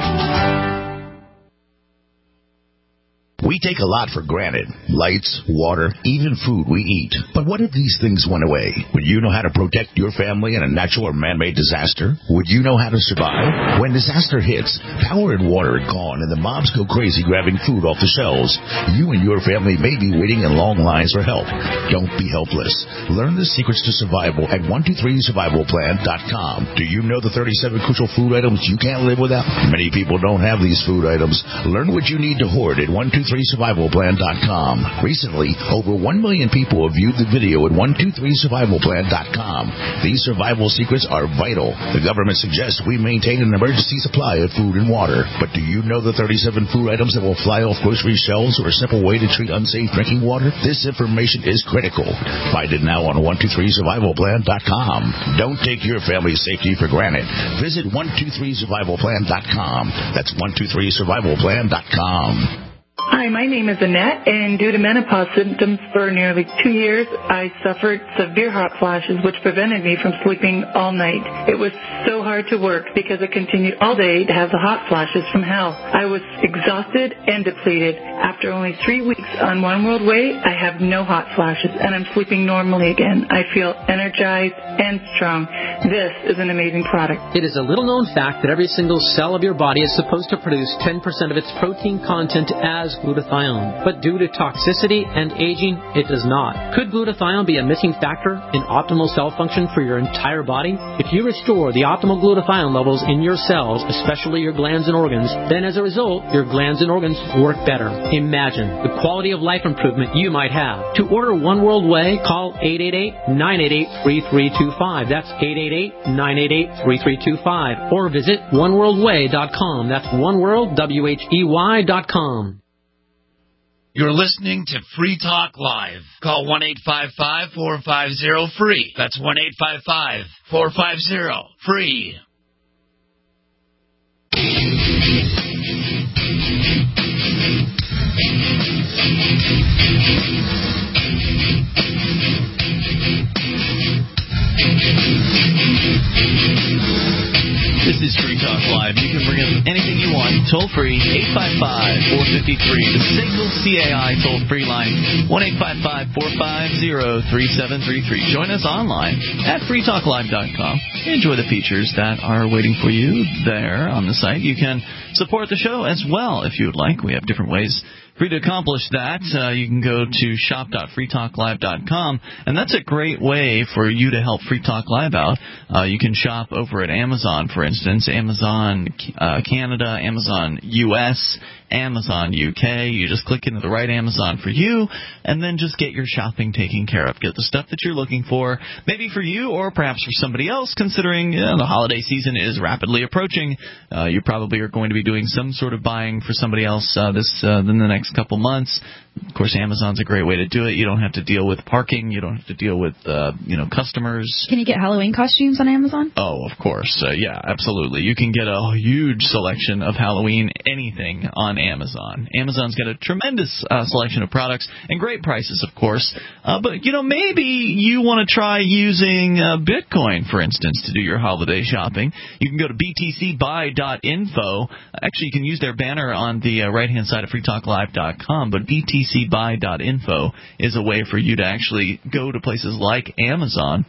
We take a lot for granted. Lights, water, even food we eat. But what if these things went away? Would you know how to protect your family in a natural or man-made disaster? Would you know how to survive? When disaster hits, power and water are gone and the mobs go crazy grabbing food off the shelves. You and your family may be waiting in long lines for help. Don't be helpless. Learn the secrets to survival at one two three survival plan dot com. Do you know the thirty-seven crucial food items you can't live without? Many people don't have these food items. Learn what you need to hoard at one two three survival plan dot com. Recently, over one million people have viewed the video at one two three survival plan dot com. These survival secrets are vital. The government suggests we maintain an emergency supply of food and water. But do you know the thirty-seven food items that will fly off grocery shelves or a simple way to treat unsafe drinking water? This information is critical. Find it now on one two three survival plan dot com. Don't take your family's safety for granted. Visit one two three survival plan dot com. That's one two three survival plan dot com. Hi, Hi, my name is Annette, and due to menopause symptoms for nearly two years, I suffered severe hot flashes, which prevented me from sleeping all night. It was so hard to work because I continued all day to have the hot flashes from hell. I was exhausted and depleted. After only three weeks on One World Way, I have no hot flashes, and I'm sleeping normally again. I feel energized and strong. This is an amazing product. It is a little-known fact that every single cell of your body is supposed to produce ten percent of its protein content as glutathione. But due to toxicity and aging, it does not. Could glutathione be a missing factor in optimal cell function for your entire body? If you restore the optimal glutathione levels in your cells, especially your glands and organs, then as a result, your glands and organs work better. Imagine the quality of life improvement you might have. To order One World Way, call eight eight eight, nine eight eight, three three two five. That's eight eight eight, nine eight eight, three three two five. Or visit one world way dot com. That's oneworld, W H E Y dot com. You're listening to Free Talk Live. Call one eight five five, four five zero, free. That's one eight five five, four five zero, free. This is Free Talk Live. You can bring up anything you want, toll free, eight five five, four five three. The single C A I toll free line, one eight five five, four five zero, three seven three three. Join us online at free talk live dot com. Enjoy the features that are waiting for you there on the site. You can support the show as well if you would like. We have different ways for you to accomplish that. Uh, you can go to shop dot free talk live dot com, and that's a great way for you to help Free Talk Live out. Uh, you can shop over at Amazon, for instance, Amazon uh, Canada, Amazon U S, Amazon U K. You just click into the right Amazon for you, and then just get your shopping taken care of. Get the stuff that you're looking for, maybe for you or perhaps for somebody else, considering you know, the holiday season is rapidly approaching. Uh, you probably are going to be doing some sort of buying for somebody else uh, this uh, in the next couple months. Of course, Amazon's a great way to do it. You don't have to deal with parking. You don't have to deal with, uh, you know, customers. Can you get Halloween costumes on Amazon? Oh, of course. Uh, yeah, absolutely. You can get a huge selection of Halloween anything on Amazon. Amazon's got a tremendous uh, selection of products and great prices, of course. Uh, but, you know, maybe you want to try using uh, Bitcoin, for instance, to do your holiday shopping. You can go to b t c buy dot info. Actually, you can use their banner on the uh, right-hand side of free talk live dot com, but b t c buy dot info is a way for you to actually go to places like Amazon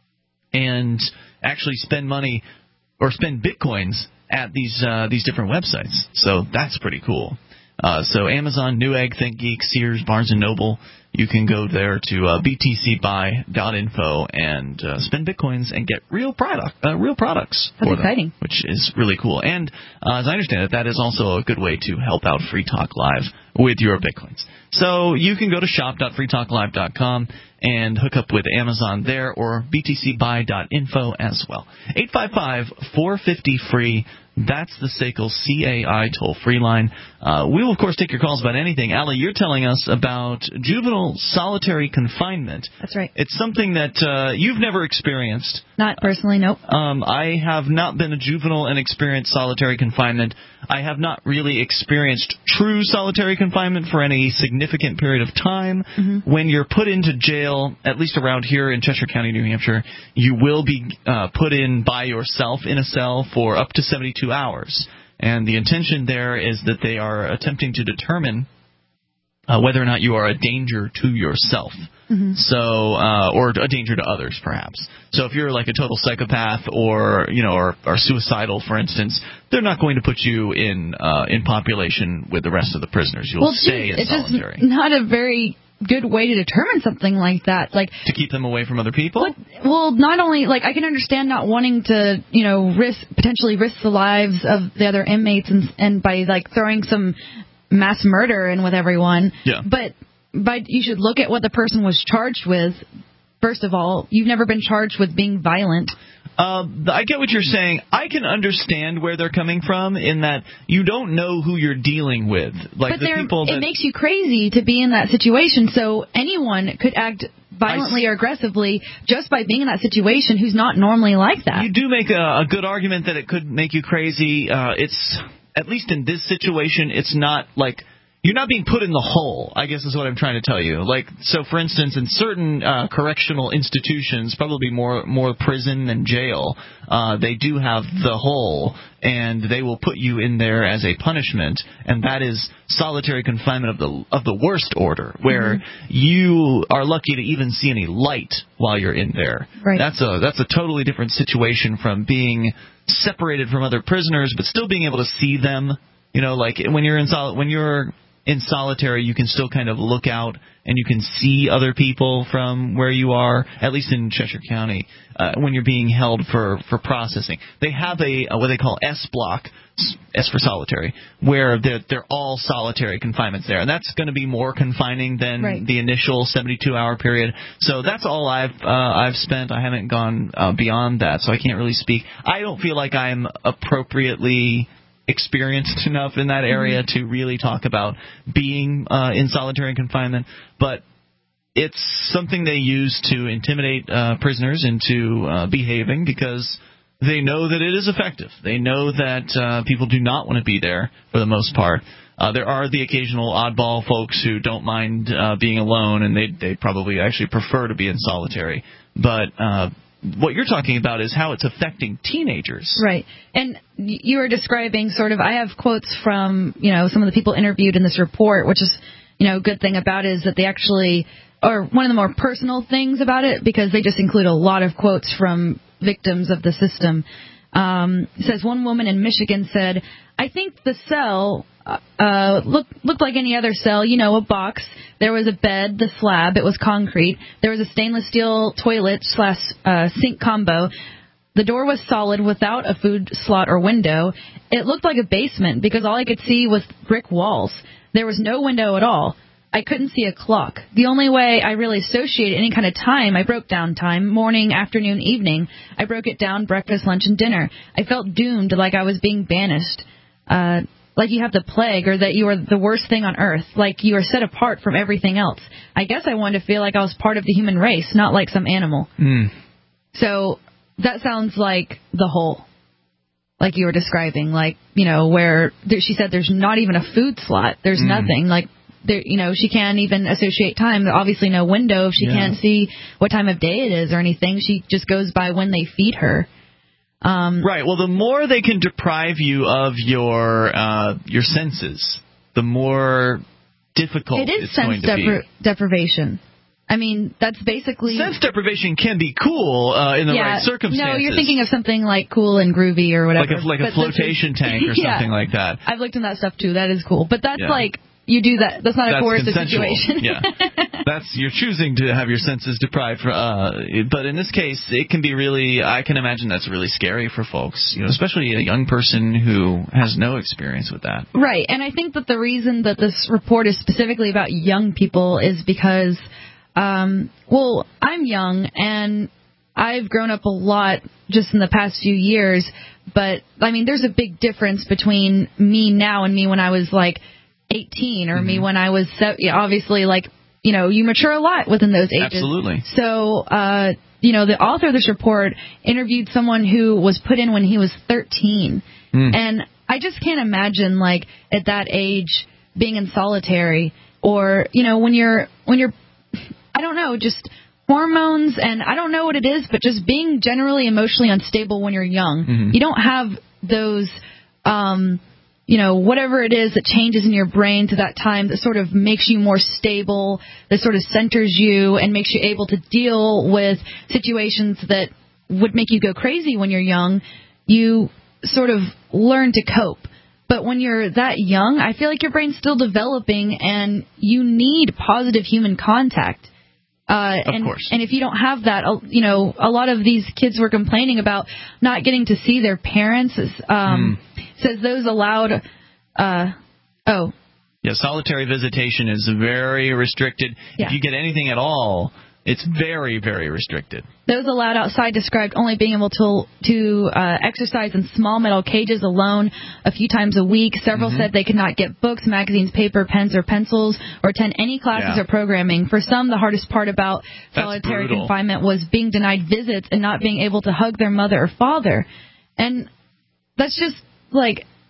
and actually spend money or spend Bitcoins at these uh, these different websites. So that's pretty cool. Uh, so Amazon, Newegg, ThinkGeek, Sears, Barnes and Noble, you can go there to uh, b t c buy dot info and uh, spend Bitcoins and get real product, uh, real products That's for them, exciting. which is really cool. And uh, as I understand it, that is also a good way to help out Free Talk Live with your Bitcoins. So you can go to shop dot free talk live dot com and hook up with Amazon there, or b t c buy dot info as well. eight five five, four five zero, free. That's the S A C L C A I toll-free line. Uh, we will, of course, take your calls about anything. Allie, you're telling us about juvenile solitary confinement. That's right. It's something that uh, you've never experienced. Not personally, nope. Um, I have not been a juvenile and experienced solitary confinement. I have not really experienced true solitary confinement for any significant period of time. Mm-hmm. When you're put into jail, at least around here in Cheshire County, New Hampshire, you will be uh, put in by yourself in a cell for up to seventy-two hours. And the intention there is that they are attempting to determine uh, whether or not you are a danger to yourself. Mm-hmm. So, uh, or a danger to others, perhaps. So if you're like a total psychopath, or you know, or, or suicidal, for instance, they're not going to put you in uh, in population with the rest of the prisoners. You'll well, stay geez, in it's solitary. just not a very good way to determine something like that. Like to keep them away from other people. But, well, not only like I can understand not wanting to, you know, risk potentially risk the lives of the other inmates, and and by like throwing some mass murder in with everyone. Yeah. But but you should look at what the person was charged with. First of all, you've never been charged with being violent. Uh, I get what you're saying. I can understand where they're coming from in that you don't know who you're dealing with. Like but the people that it makes you crazy to be in that situation. So anyone could act violently or aggressively just by being in that situation who's not normally like that. You do make a, a good argument that it could make you crazy. Uh, it's, at least in this situation, it's not like you're not being put in the hole, I guess is what I'm trying to tell you. Like, so for instance, in certain uh, correctional institutions, probably more more prison than jail, uh, they do have the hole, and they will put you in there as a punishment, and that is solitary confinement of the of the worst order, where mm-hmm. you are lucky to even see any light while you're in there. Right. That's a that's a totally different situation from being separated from other prisoners, but still being able to see them. You know, like when you're in sol- when you're in solitary, you can still kind of look out and you can see other people from where you are, at least in Cheshire County, uh, when you're being held for, for processing. They have a, a what they call S block, S for solitary, where they're, they're all solitary confinements there. And that's going to be more confining than right. the initial seventy-two hour period. So that's all I've uh, I've spent. I haven't gone uh, beyond that, so I can't really speak. I don't feel like I'm appropriately experienced enough in that area mm-hmm. to really talk about being uh, in solitary confinement, but it's something they use to intimidate uh, prisoners into uh, behaving because they know that it is effective. They know that uh, people do not want to be there for the most part. Uh, there are the occasional oddball folks who don't mind uh, being alone, and they they probably actually prefer to be in solitary, but uh, what you're talking about is how it's affecting teenagers. Right. And you were describing sort of, I have quotes from, you know, some of the people interviewed in this report, which is, you know, a good thing about it is that they actually, or one of the more personal things about it, because they just include a lot of quotes from victims of the system. Um, it says one woman in Michigan said, I think the cell uh, looked, looked like any other cell, you know, a box. There was a bed, the slab, it was concrete. There was a stainless steel toilet slash uh, sink combo. The door was solid without a food slot or window. It looked like a basement because all I could see was brick walls. There was no window at all. I couldn't see a clock. The only way I really associated any kind of time, I broke down time, morning, afternoon, evening. I broke it down, breakfast, lunch, and dinner. I felt doomed, like I was being banished, uh, like you have the plague, or that you are the worst thing on earth, like you are set apart from everything else. I guess I wanted to feel like I was part of the human race, not like some animal. Mm. So that sounds like the whole, like you were describing, like, you know, where there, she said there's not even a food slot. There's mm. nothing, like, there, you know, she can't even associate time. There's obviously no window. If she yeah. can't see what time of day it is or anything, she just goes by when they feed her. Um, right. Well, the more they can deprive you of your uh, your senses, the more difficult it is it's sense going to depri- be. deprivation. I mean, that's basically... Sense deprivation can be cool uh, in the yeah, right circumstances. No, you're thinking of something like cool and groovy or whatever. Like a, like a flotation tank or yeah, something like that. I've looked in that stuff, too. That is cool. But that's yeah. like... You do that. That's not a That's coercive consensual. situation. yeah, that's you're choosing to have your senses deprived. For, uh, but in this case, it can be really. I can imagine that's really scary for folks, you know, especially a young person who has no experience with that. Right, and I think that the reason that this report is specifically about young people is because, um, well, I'm young and I've grown up a lot just in the past few years. But I mean, there's a big difference between me now and me when I was like eighteen, or mm-hmm. me when I was so, obviously, like, you know, you mature a lot within those ages. Absolutely. So, uh, you know, the author of this report interviewed someone who was put in when he was thirteen. Mm. And I just can't imagine, like, at that age being in solitary, or, you know, when you're, when you're, I don't know, just hormones, and I don't know what it is, but just being generally emotionally unstable when you're young. Mm-hmm. You don't have those, um, you know, whatever it is that changes in your brain to that time that sort of makes you more stable, that sort of centers you and makes you able to deal with situations that would make you go crazy when you're young. You sort of learn to cope. But when you're that young, I feel like your brain's still developing and you need positive human contact. Uh, of and, course. And if you don't have that, you know, a lot of these kids were complaining about not getting to see their parents. Um, mm. Says those allowed. Uh, oh. Yeah, solitary visitation is very restricted. Yeah. If you get anything at all, it's very, very restricted. Those allowed outside described only being able to to uh, exercise in small metal cages alone a few times a week. Several mm-hmm. said they could not get books, magazines, paper, pens, or pencils, or attend any classes yeah. or programming. For some, the hardest part about That's solitary brutal. confinement was being denied visits and not being able to hug their mother or father. And that's just, like,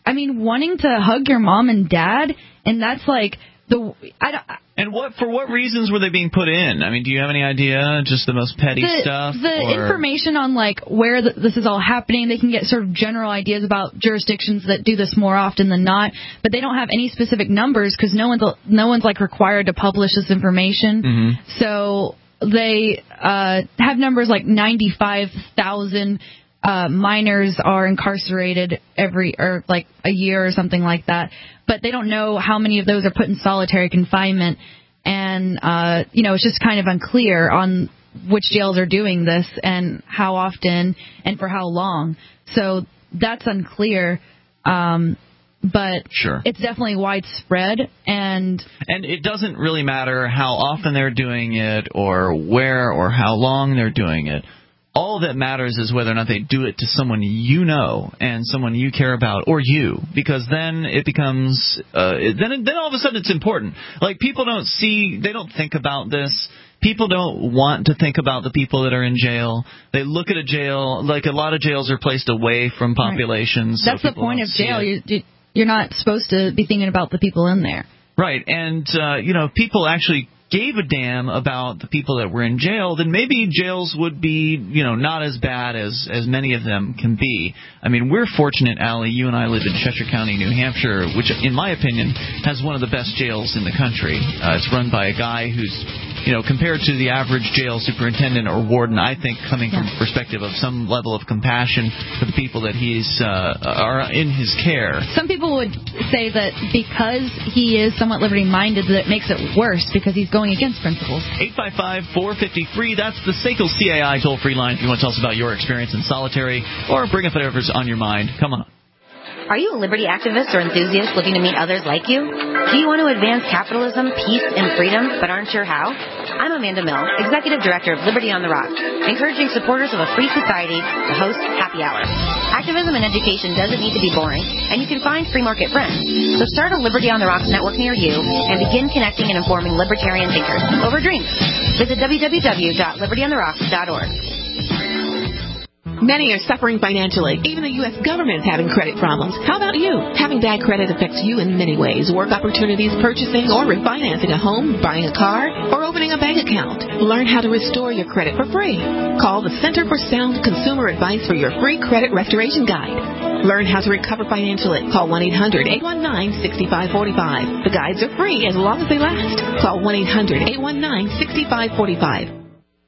I mean, wanting to hug your mom and dad, and that's like the I don't. And what for what reasons were they being put in? I mean, do you have any idea? Just the most petty the, stuff? The or? information on, like, where the, this is all happening, they can get sort of general ideas about jurisdictions that do this more often than not, but they don't have any specific numbers because no one's, no one's, like, required to publish this information. Mm-hmm. So they uh, have numbers like ninety-five thousand uh, minors are incarcerated every, or, like, a year or something like that. But they don't know how many of those are put in solitary confinement. And, uh, you know, it's just kind of unclear on which jails are doing this and how often and for how long. So that's unclear. Um, but sure. It's definitely widespread. And and it doesn't really matter how often they're doing it or where or how long they're doing it. All that matters is whether or not they do it to someone you know and someone you care about, or you, because then it becomes uh, then then all of a sudden it's important. Like, people don't see, they don't think about this. People don't want to think about the people that are in jail. They look at a jail, like a lot of jails are placed away from populations. Right. That's so the point of jail. You, you're not supposed to be thinking about the people in there. Right, and uh, you know, if people actually gave a damn about the people that were in jail, then maybe jails would be, you know, not as bad as, as many of them can be. I mean, we're fortunate, Allie, you and I live in Cheshire County, New Hampshire, which, in my opinion, has one of the best jails in the country. Uh, it's run by a guy who's, you know, compared to the average jail superintendent or warden, I think coming from the perspective of some level of compassion for the people that he's uh, are in his care. Some people would say that because he is somewhat liberty-minded, that it makes it worse because he's going against principles. eight five five, four five zero, free. That's the S A C L C A I toll-free line if you want to tell us about your experience in solitary or bring up whatever's on your mind. Come on. Are you a liberty activist or enthusiast looking to meet others like you? Do you want to advance capitalism, peace, and freedom, but aren't sure how? I'm Amanda Mill, Executive Director of Liberty on the Rock, encouraging supporters of a free society to host Happy Hour. Activism and education doesn't need to be boring, and you can find free market friends. So start a Liberty on the Rocks network near you and begin connecting and informing libertarian thinkers over drinks. Visit w w w dot liberty on the rocks dot org. Many are suffering financially. Even the U S government is having credit problems. How about you? Having bad credit affects you in many ways. Work opportunities, purchasing or refinancing a home, buying a car, or opening a bank account. Learn how to restore your credit for free. Call the Center for Sound Consumer Advice for your free credit restoration guide. Learn how to recover financially. Call one eight hundred, eight one nine, six five four five. The guides are free as long as they last. Call one eight hundred, eight one nine, six five four five.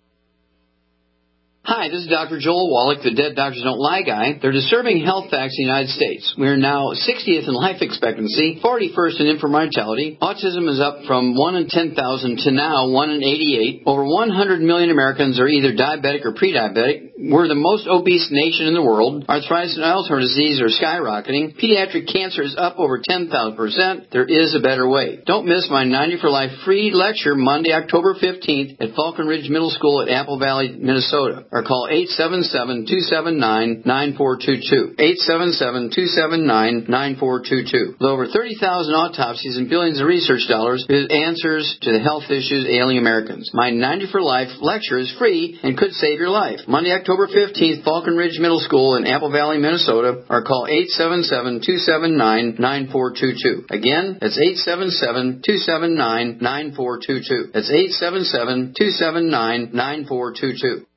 Hi, this is Doctor Joel Wallach, the Dead Doctors Don't Lie guy. They're disturbing health facts in the United States. We are now sixtieth in life expectancy, forty-first in infant mortality. Autism is up from one in ten thousand to now one in eighty-eight. Over one hundred million Americans are either diabetic or pre-diabetic. We're the most obese nation in the world. Arthritis and Alzheimer's disease are skyrocketing. Pediatric cancer is up over ten thousand percent. There is a better way. Don't miss my ninety for Life free lecture Monday, October fifteenth at Falcon Ridge Middle School at Apple Valley, Minnesota. Or call eight seven seven, two seven nine, nine four two two. eight seven seven, two seven nine, nine four two two. With over thirty thousand autopsies and billions of research dollars, it answers to the health issues ailing Americans. My ninety for Life lecture is free and could save your life. Monday, October fifteenth, Falcon Ridge Middle School in Apple Valley, Minnesota, or call eight seven seven, two seven nine, nine four two two. Again, that's eight seven seven, two seven nine, nine four two two. That's eight seven seven, two seven nine, nine four two two.